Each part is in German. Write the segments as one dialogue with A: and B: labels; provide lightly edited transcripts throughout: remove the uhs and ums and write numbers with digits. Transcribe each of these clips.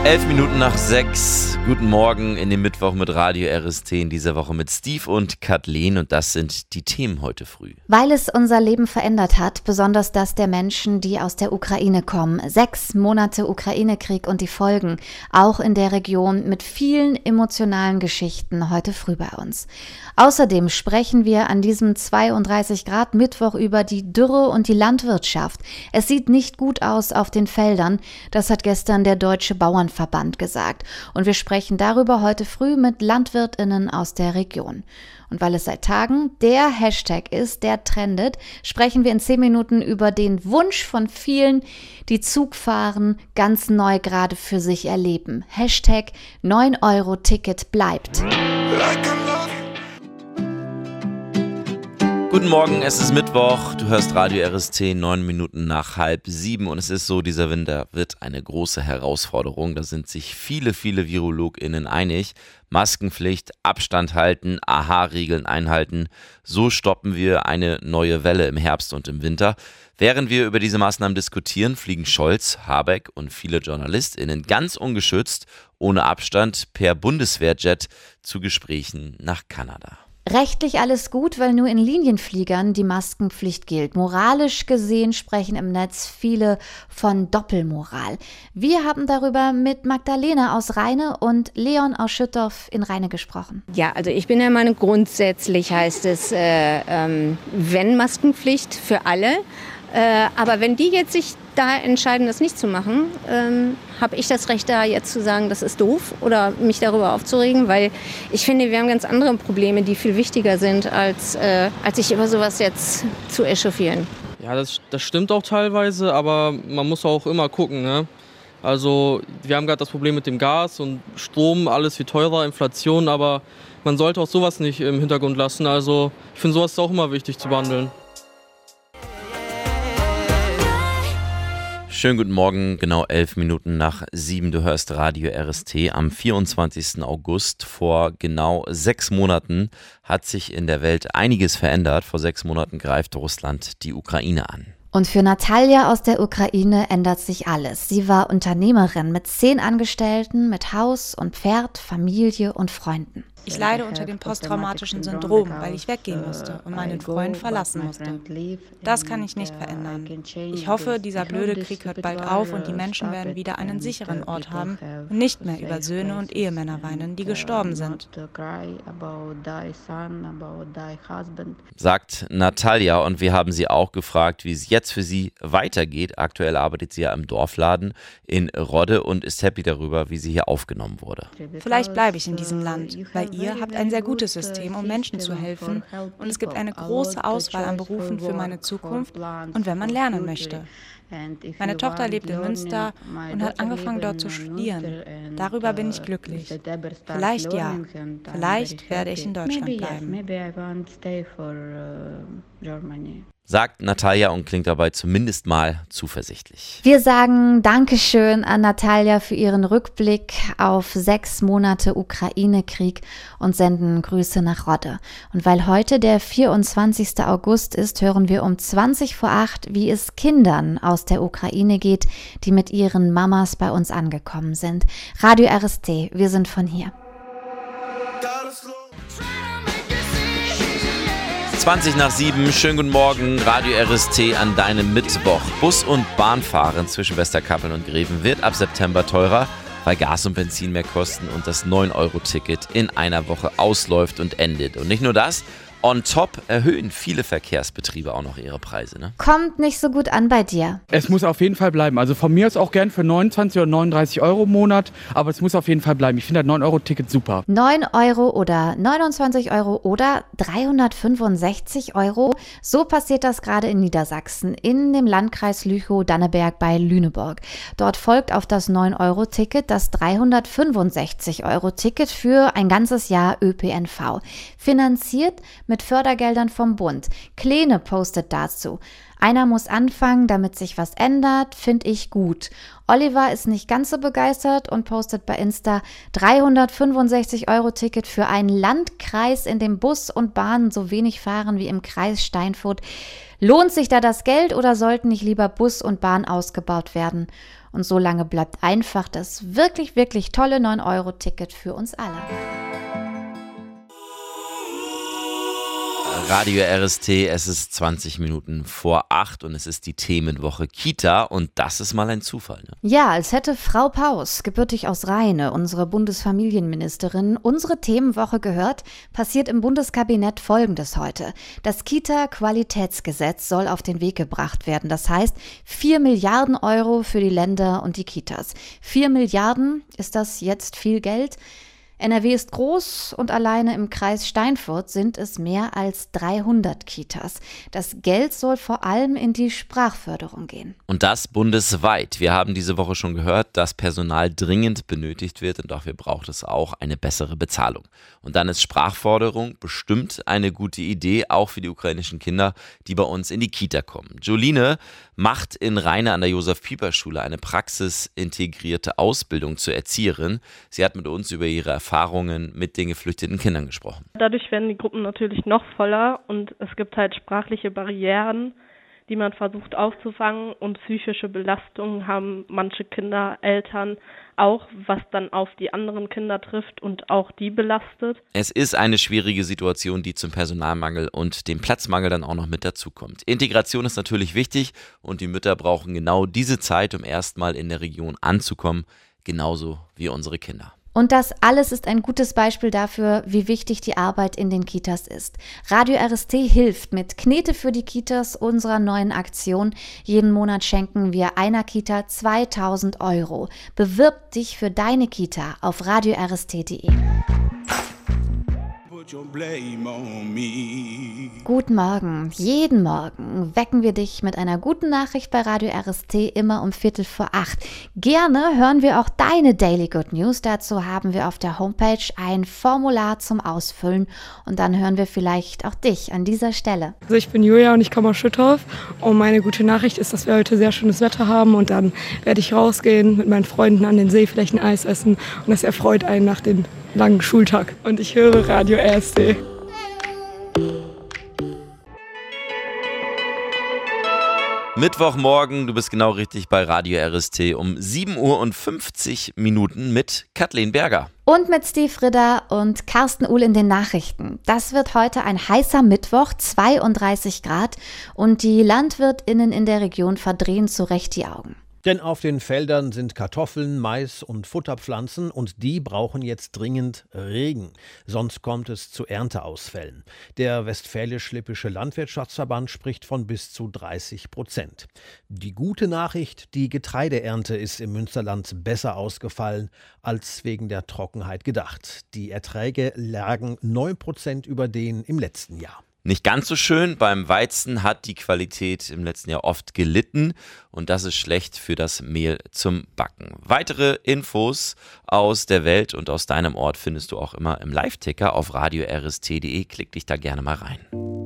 A: 11:05. Guten Morgen in den Mittwoch mit Radio RST, in dieser Woche mit Steve und Kathleen, und das sind die Themen heute früh.
B: Weil es unser Leben verändert hat, besonders das der Menschen, die aus der Ukraine kommen. 6 Monate Ukraine-Krieg und die Folgen, auch in der Region, mit vielen emotionalen Geschichten heute früh bei uns. Außerdem sprechen wir an diesem 32 Grad Mittwoch über die Dürre und die Landwirtschaft. Es sieht nicht gut aus auf den Feldern, das hat gestern der Deutsche Bauernverband gesagt. Und wir sprechen darüber heute früh mit LandwirtInnen aus der Region. Und weil es seit Tagen der Hashtag ist, der trendet, sprechen wir in 10 Minuten über den Wunsch von vielen, die Zugfahren ganz neu gerade für sich erleben. Hashtag 9-Euro-Ticket bleibt.
A: Guten Morgen, es ist Mittwoch, du hörst Radio RST, 9 Minuten nach 6:30, und es ist so, dieser Winter wird eine große Herausforderung. Da sind sich viele VirologInnen einig. Maskenpflicht, Abstand halten, AHA-Regeln einhalten. So stoppen wir eine neue Welle im Herbst und im Winter. Während wir über diese Maßnahmen diskutieren, fliegen Scholz, Habeck und viele JournalistInnen ganz ungeschützt, ohne Abstand, per Bundeswehrjet zu Gesprächen nach Kanada.
B: Rechtlich alles gut, weil nur in Linienfliegern die Maskenpflicht gilt. Moralisch gesehen sprechen im Netz viele von Doppelmoral. Wir haben darüber mit Magdalena aus Rheine und Leon aus Schüttorf in Rheine gesprochen.
C: Ja, also ich bin der Meinung, grundsätzlich heißt es, wenn Maskenpflicht für alle. Aber wenn die jetzt sich da entscheiden, das nicht zu machen, habe ich das Recht, da jetzt zu sagen, das ist doof oder mich darüber aufzuregen, weil ich finde, wir haben ganz andere Probleme, die viel wichtiger sind, als sich über sowas jetzt zu echauffieren.
D: Ja, das stimmt auch teilweise, aber man muss auch immer gucken, ne? Also wir haben gerade das Problem mit dem Gas und Strom, alles viel teurer, Inflation, aber man sollte auch sowas nicht im Hintergrund lassen. Also ich finde, sowas ist auch immer wichtig zu behandeln.
A: Schönen guten Morgen, genau 7:11. Du hörst Radio RST. Am 24. August vor genau 6 Monaten hat sich in der Welt einiges verändert. Vor 6 Monaten greift Russland die Ukraine an.
B: Und für Natalia aus der Ukraine ändert sich alles. Sie war Unternehmerin mit 10 Angestellten, mit Haus und Pferd, Familie und Freunden.
E: Ich leide unter dem posttraumatischen Syndrom, weil ich weggehen musste und meinen Freund verlassen musste. Das kann ich nicht verändern. Ich hoffe, dieser blöde Krieg hört bald auf und die Menschen werden wieder einen sicheren Ort haben und nicht mehr über Söhne und Ehemänner weinen, die gestorben sind.
A: Sagt Natalia, und wir haben sie auch gefragt, wie es jetzt für sie weitergeht. Aktuell arbeitet sie ja im Dorfladen in Rodde und ist happy darüber, wie sie hier aufgenommen wurde.
E: Vielleicht bleibe ich in diesem Land, weil ihr habt ein sehr gutes System, um Menschen zu helfen, und es gibt eine große Auswahl an Berufen für meine Zukunft und wenn man lernen möchte. Meine Tochter lebt in Münster und hat angefangen, dort zu studieren. Darüber bin ich glücklich. Vielleicht ja, vielleicht werde ich in Deutschland bleiben.
A: Sagt Natalia und klingt dabei zumindest mal zuversichtlich.
B: Wir sagen Dankeschön an Natalia für ihren Rückblick auf 6 Monate Ukraine-Krieg und senden Grüße nach Rodde. Und weil heute der 24. August ist, hören wir um 7:20, wie es Kindern aus der Ukraine geht, die mit ihren Mamas bei uns angekommen sind. Radio RST, wir sind von hier.
A: 7:20, schönen guten Morgen, Radio RST an deinem Mittwoch. Bus- und Bahnfahren zwischen Westerkappeln und Greven wird ab September teurer, weil Gas und Benzin mehr kosten und das 9-Euro-Ticket in einer Woche ausläuft und endet. Und nicht nur das, on top erhöhen viele Verkehrsbetriebe auch noch ihre Preise, ne?
B: Kommt nicht so gut an bei dir.
F: Es muss auf jeden Fall bleiben. Also von mir aus auch gern für 29 oder 39 Euro im Monat, aber es muss auf jeden Fall bleiben. Ich finde das 9-Euro-Ticket super.
B: 9 Euro oder 29 Euro oder 365 Euro. So passiert das gerade in Niedersachsen, in dem Landkreis Lüchow-Danneberg bei Lüneburg. Dort folgt auf das 9-Euro-Ticket das 365-Euro-Ticket für ein ganzes Jahr ÖPNV. Finanziert mit Fördergeldern vom Bund. Kleene postet dazu: Einer muss anfangen, damit sich was ändert, finde ich gut. Oliver ist nicht ganz so begeistert und postet bei Insta: 365-Euro-Ticket für einen Landkreis, in dem Bus und Bahnen so wenig fahren wie im Kreis Steinfurt. Lohnt sich da das Geld oder sollten nicht lieber Bus und Bahn ausgebaut werden? Und so lange bleibt einfach das wirklich, wirklich tolle 9-Euro-Ticket für uns alle.
A: Radio RST, es ist 20 Minuten vor 8 und es ist die Themenwoche Kita und das ist mal ein Zufall. Ne?
B: Ja, als hätte Frau Paus, gebürtig aus Rheine, unsere Bundesfamilienministerin, unsere Themenwoche gehört, passiert im Bundeskabinett Folgendes heute. Das Kita-Qualitätsgesetz soll auf den Weg gebracht werden. Das heißt 4 Milliarden Euro für die Länder und die Kitas. 4 Milliarden, ist das jetzt viel Geld? NRW ist groß und alleine im Kreis Steinfurt sind es mehr als 300 Kitas. Das Geld soll vor allem in die Sprachförderung gehen.
A: Und das bundesweit. Wir haben diese Woche schon gehört, dass Personal dringend benötigt wird und dafür braucht es auch eine bessere Bezahlung. Und dann ist Sprachförderung bestimmt eine gute Idee, auch für die ukrainischen Kinder, die bei uns in die Kita kommen. Jolene macht in Rheine an der Josef-Pieper-Schule eine praxisintegrierte Ausbildung zur Erzieherin. Sie hat mit uns über ihre Erfahrungen mit den geflüchteten Kindern gesprochen.
G: Dadurch werden die Gruppen natürlich noch voller und es gibt halt sprachliche Barrieren, die man versucht aufzufangen, und psychische Belastungen haben manche Kinder, Eltern auch, was dann auf die anderen Kinder trifft und auch die belastet.
A: Es ist eine schwierige Situation, die zum Personalmangel und dem Platzmangel dann auch noch mit dazukommt. Integration ist natürlich wichtig und die Mütter brauchen genau diese Zeit, um erstmal in der Region anzukommen, genauso wie unsere Kinder.
B: Und das alles ist ein gutes Beispiel dafür, wie wichtig die Arbeit in den Kitas ist. Radio RST hilft mit Knete für die Kitas unserer neuen Aktion. Jeden Monat schenken wir einer Kita 2.000 Euro. Bewirb dich für deine Kita auf radiorst.de. Guten Morgen. Jeden Morgen wecken wir dich mit einer guten Nachricht bei Radio RST, immer um 7:45. Gerne hören wir auch deine Daily Good News. Dazu haben wir auf der Homepage ein Formular zum Ausfüllen und dann hören wir vielleicht auch dich an dieser Stelle.
H: Also ich bin Julia und ich komme aus Schüttorf und meine gute Nachricht ist, dass wir heute sehr schönes Wetter haben und dann werde ich rausgehen mit meinen Freunden an den See, vielleicht ein Eis essen und das erfreut einen nach dem langen Schultag. Und ich höre Radio RST.
A: Mittwochmorgen, du bist genau richtig bei Radio RST um 7:50 mit Kathleen Berger.
B: Und mit Steve Ritter und Carsten Uhl in den Nachrichten. Das wird heute ein heißer Mittwoch, 32 Grad. Und die LandwirtInnen in der Region verdrehen zu Recht die Augen.
I: Denn auf den Feldern sind Kartoffeln, Mais und Futterpflanzen und die brauchen jetzt dringend Regen. Sonst kommt es zu Ernteausfällen. Der Westfälisch-Lippische Landwirtschaftsverband spricht von bis zu 30%. Die gute Nachricht, die Getreideernte ist im Münsterland besser ausgefallen als wegen der Trockenheit gedacht. Die Erträge lagen 9% über denen im letzten Jahr.
A: Nicht ganz so schön, beim Weizen hat die Qualität im letzten Jahr oft gelitten und das ist schlecht für das Mehl zum Backen. Weitere Infos aus der Welt und aus deinem Ort findest du auch immer im Live-Ticker auf radiorst.de. Klick dich da gerne mal rein.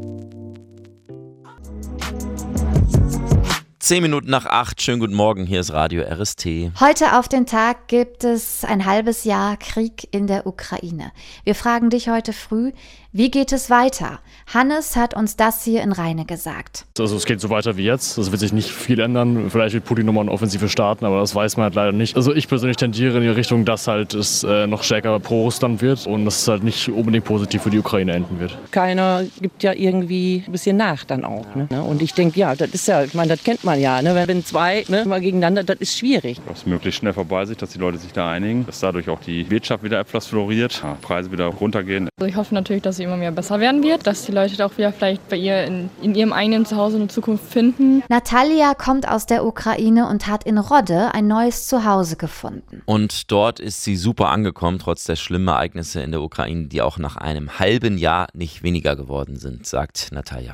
A: 7:10, schönen guten Morgen, hier ist Radio RST.
B: Heute auf den Tag gibt es ein halbes Jahr Krieg in der Ukraine. Wir fragen dich heute früh, wie geht es weiter? Hannes hat uns das hier in Rheine gesagt.
J: Also es geht so weiter wie jetzt, es wird sich nicht viel ändern. Vielleicht wird Putin nochmal eine Offensive starten, aber das weiß man halt leider nicht. Also ich persönlich tendiere in die Richtung, dass halt es noch stärker pro-Russland wird und dass es halt nicht unbedingt positiv für die Ukraine enden wird.
K: Keiner gibt ja irgendwie ein bisschen nach dann auch. Ne? Und ich denke, ja, das ist ja, ich meine, das kennt man ja. Ne? Wenn zwei mal gegeneinander, das ist schwierig.
L: Dass möglichst schnell vorbei ist, dass die Leute sich da einigen, dass dadurch auch die Wirtschaft wieder etwas floriert, Preise wieder runtergehen.
M: Also ich hoffe natürlich, dass sie immer mehr besser werden wird, dass die Leute auch wieder vielleicht bei ihr in ihrem eigenen Zuhause eine Zukunft finden.
B: Natalia kommt aus der Ukraine und hat in Rodde ein neues Zuhause gefunden.
A: Und dort ist sie super angekommen, trotz der schlimmen Ereignisse in der Ukraine, die auch nach einem halben Jahr nicht weniger geworden sind, sagt Natalia.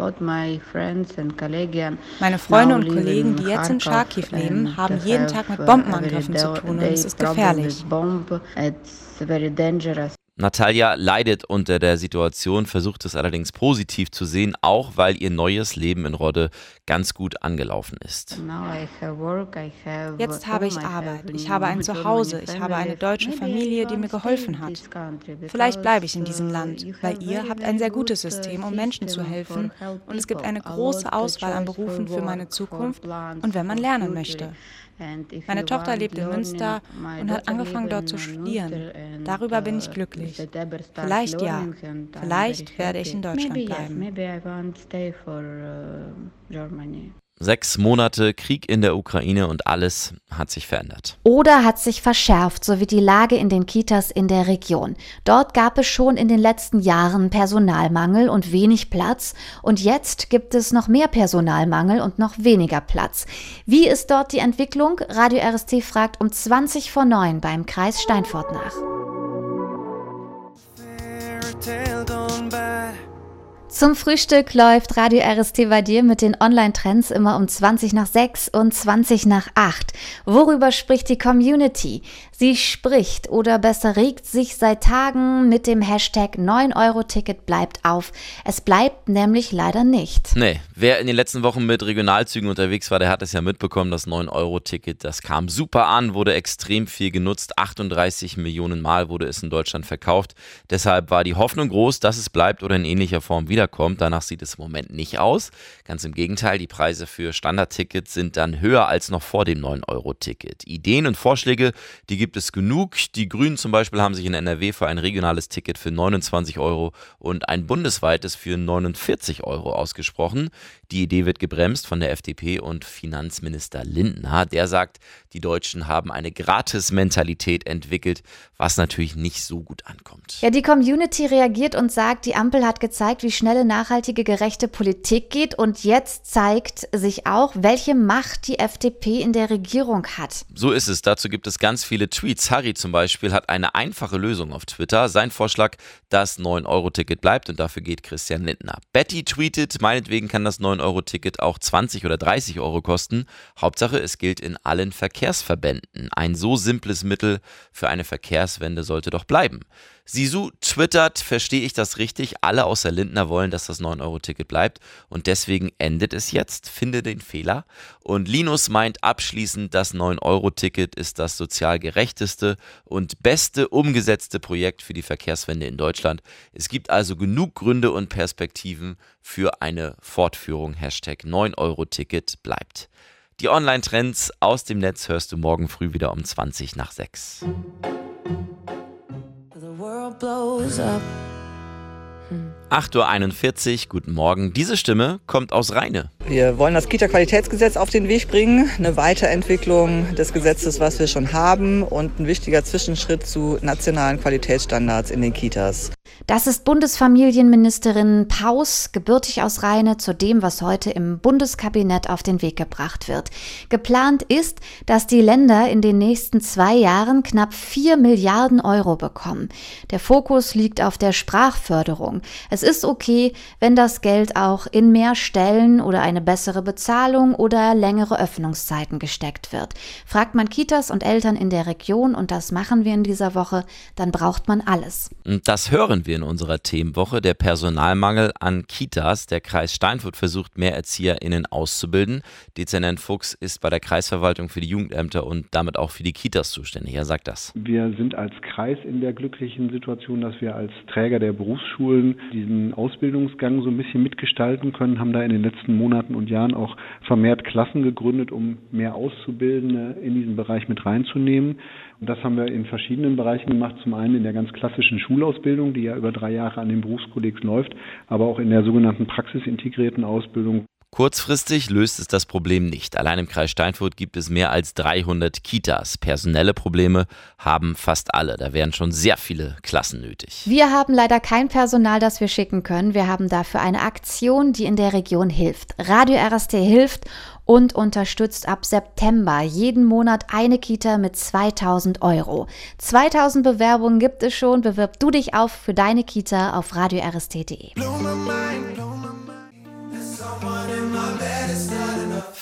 E: Meine Freunde und Kollegen, die jetzt in Charkiw leben, haben jeden Tag mit Bombenangriffen zu tun und es ist gefährlich.
A: Natalia leidet unter der Situation, versucht es allerdings positiv zu sehen, auch weil ihr neues Leben in Rodde ganz gut angelaufen ist.
E: Jetzt habe ich Arbeit, ich habe ein Zuhause, ich habe eine deutsche Familie, die mir geholfen hat. Vielleicht bleibe ich in diesem Land, weil ihr habt ein sehr gutes System, um Menschen zu helfen, und es gibt eine große Auswahl an Berufen für meine Zukunft und wenn man lernen möchte. Meine Tochter lebt in Münster und hat angefangen, dort zu studieren. Darüber bin ich glücklich. Vielleicht ja. Vielleicht werde ich in Deutschland bleiben.
A: 6 Monate Krieg in der Ukraine und alles hat sich verändert.
B: Oder hat sich verschärft, so wie die Lage in den Kitas in der Region. Dort gab es schon in den letzten Jahren Personalmangel und wenig Platz. Und jetzt gibt es noch mehr Personalmangel und noch weniger Platz. Wie ist dort die Entwicklung? Radio RST fragt um 20:09 beim Kreis Steinfurt nach. Zum Frühstück läuft Radio RST bei dir mit den Online-Trends immer um 20:06 und 20:08. Worüber spricht die Community? Sie spricht oder besser regt sich seit Tagen mit dem Hashtag 9-Euro-Ticket bleibt auf. Es bleibt nämlich leider nicht.
A: Nee, wer in den letzten Wochen mit Regionalzügen unterwegs war, der hat es ja mitbekommen, das 9-Euro-Ticket, das kam super an, wurde extrem viel genutzt. 38 Millionen Mal wurde es in Deutschland verkauft. Deshalb war die Hoffnung groß, dass es bleibt oder in ähnlicher Form wiederkommt. Danach sieht es im Moment nicht aus. Ganz im Gegenteil, die Preise für Standardtickets sind dann höher als noch vor dem 9-Euro-Ticket. Ideen und Vorschläge, die gibt es genug. Die Grünen zum Beispiel haben sich in NRW für ein regionales Ticket für 29 Euro und ein bundesweites für 49 Euro ausgesprochen. Die Idee wird gebremst von der FDP und Finanzminister Lindner. Der sagt, die Deutschen haben eine Gratis-Mentalität entwickelt, was natürlich nicht so gut ankommt.
B: Ja, die Community reagiert und sagt, die Ampel hat gezeigt, wie schnelle, nachhaltige, gerechte Politik geht. Und jetzt zeigt sich auch, welche Macht die FDP in der Regierung hat.
A: So ist es. Dazu gibt es ganz viele Tweets. Harry zum Beispiel hat eine einfache Lösung auf Twitter. Sein Vorschlag, das 9-Euro-Ticket bleibt und dafür geht Christian Lindner. Betty tweetet, meinetwegen kann das 9-Euro-Ticket auch 20 oder 30 Euro kosten. Hauptsache, es gilt in allen Verkehrsverbänden. Ein so simples Mittel für eine Verkehrswende sollte doch bleiben. Sisu twittert, verstehe ich das richtig? Alle außer Lindner wollen, dass das 9-Euro-Ticket bleibt und deswegen endet es jetzt. Finde den Fehler. Und Linus meint abschließend, das 9-Euro-Ticket ist das sozial gerechteste und beste umgesetzte Projekt für die Verkehrswende in Deutschland. Es gibt also genug Gründe und Perspektiven für eine Fortführung. Hashtag 9-Euro-Ticket bleibt. Die Online-Trends aus dem Netz hörst du morgen früh wieder um 20:06. 8:41 Uhr, guten Morgen. Diese Stimme kommt aus Rheine.
N: Wir wollen das Kita-Qualitätsgesetz auf den Weg bringen, eine Weiterentwicklung des Gesetzes, was wir schon haben und ein wichtiger Zwischenschritt zu nationalen Qualitätsstandards in den Kitas.
B: Das ist Bundesfamilienministerin Paus, gebürtig aus Rheine, zu dem, was heute im Bundeskabinett auf den Weg gebracht wird. Geplant ist, dass die Länder in den nächsten 2 Jahren knapp 4 Milliarden Euro bekommen. Der Fokus liegt auf der Sprachförderung. Es ist okay, wenn das Geld auch in mehr Stellen oder eine bessere Bezahlung oder längere Öffnungszeiten gesteckt wird. Fragt man Kitas und Eltern in der Region, und das machen wir in dieser Woche, dann braucht man alles.
A: Und das hören wir in unserer Themenwoche, der Personalmangel an Kitas. Der Kreis Steinfurt versucht, mehr ErzieherInnen auszubilden. Dezernent Fuchs ist bei der Kreisverwaltung für die Jugendämter und damit auch für die Kitas zuständig. Er sagt das.
O: Wir sind als Kreis in der glücklichen Situation, dass wir als Träger der Berufsschulen diesen Ausbildungsgang so ein bisschen mitgestalten können, haben da in den letzten Monaten und Jahren auch vermehrt Klassen gegründet, um mehr Auszubildende in diesen Bereich mit reinzunehmen. Und das haben wir in verschiedenen Bereichen gemacht. Zum einen in der ganz klassischen Schulausbildung, die ja über 3 Jahre an den Berufskollegs läuft, aber auch in der sogenannten praxisintegrierten Ausbildung.
A: Kurzfristig löst es das Problem nicht. Allein im Kreis Steinfurt gibt es mehr als 300 Kitas. Personelle Probleme haben fast alle. Da wären schon sehr viele Klassen nötig.
B: Wir haben leider kein Personal, das wir schicken können. Wir haben dafür eine Aktion, die in der Region hilft. Radio RST hilft und unterstützt ab September jeden Monat eine Kita mit 2.000 Euro. 2.000 Bewerbungen gibt es schon. Bewirb du dich auf für deine Kita auf radiorst.de.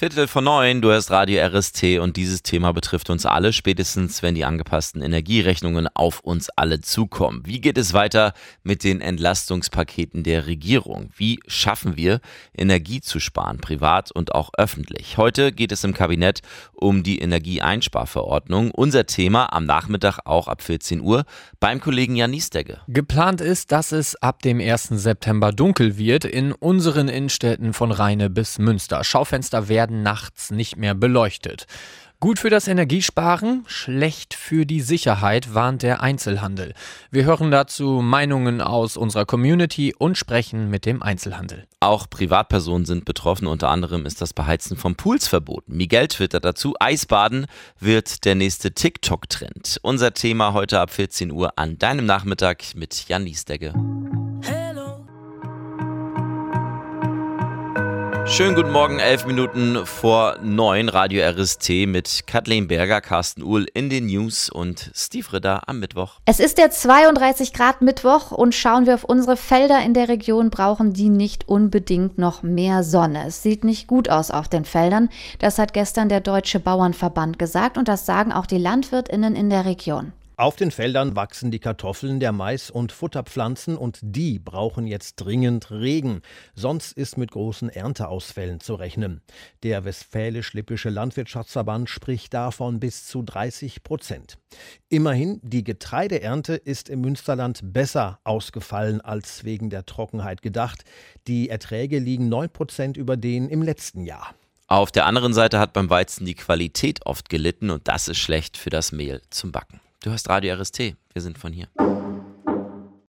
A: 8:45, du hörst Radio RST und dieses Thema betrifft uns alle, spätestens wenn die angepassten Energierechnungen auf uns alle zukommen. Wie geht es weiter mit den Entlastungspaketen der Regierung? Wie schaffen wir, Energie zu sparen, privat und auch öffentlich? Heute geht es im Kabinett um die Energieeinsparverordnung. Unser Thema am Nachmittag auch ab 14 Uhr beim Kollegen Jan Niesdegge.
P: Geplant ist, dass es ab dem 1. September dunkel wird in unseren Innenstädten von Rheine bis Münster. Schaufenster werden nachts nicht mehr beleuchtet. Gut für das Energiesparen, schlecht für die Sicherheit, warnt der Einzelhandel. Wir hören dazu Meinungen aus unserer Community und sprechen mit dem Einzelhandel.
A: Auch Privatpersonen sind betroffen, unter anderem ist das Beheizen von Pools verboten. Miguel twittert dazu, Eisbaden wird der nächste TikTok-Trend. Unser Thema heute ab 14 Uhr an deinem Nachmittag mit Jan Niesdegge. Schönen guten Morgen, 8:11, Radio RST mit Kathleen Berger, Carsten Uhl in den News und Steve Ritter am Mittwoch.
B: Es ist der 32 Grad Mittwoch und schauen wir auf unsere Felder in der Region, brauchen die nicht unbedingt noch mehr Sonne. Es sieht nicht gut aus auf den Feldern. Das hat gestern der Deutsche Bauernverband gesagt und das sagen auch die LandwirtInnen in der Region.
I: Auf den Feldern wachsen die Kartoffeln, der Mais und Futterpflanzen und die brauchen jetzt dringend Regen. Sonst ist mit großen Ernteausfällen zu rechnen. Der Westfälisch-Lippische Landwirtschaftsverband spricht davon bis zu 30%. Immerhin, die Getreideernte ist im Münsterland besser ausgefallen als wegen der Trockenheit gedacht. Die Erträge liegen 9% über denen im letzten Jahr.
A: Auf der anderen Seite hat beim Weizen die Qualität oft gelitten und das ist schlecht für das Mehl zum Backen. Du hörst Radio RST, wir sind von hier.